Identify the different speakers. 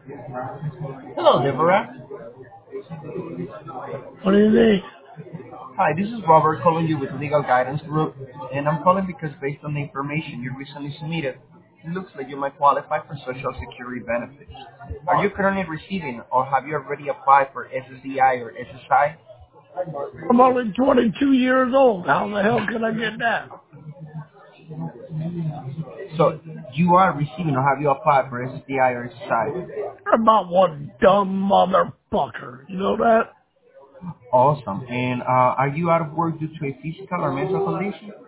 Speaker 1: Hello, Deborah.
Speaker 2: What do you think?
Speaker 1: Hi, this is Robert calling you with Legal Guidance Group, and I'm calling because based on the information you recently submitted, it looks like you might qualify for Social Security benefits. Are you currently receiving or have you already applied for SSDI or SSI?
Speaker 2: I'm only 22 years old. How the hell can I get that?
Speaker 1: So you are receiving or have you applied for SSDI or SSI?
Speaker 2: I'm about one dumb motherfucker. You know that?
Speaker 1: Awesome. And are you out of work due to a physical or mental condition?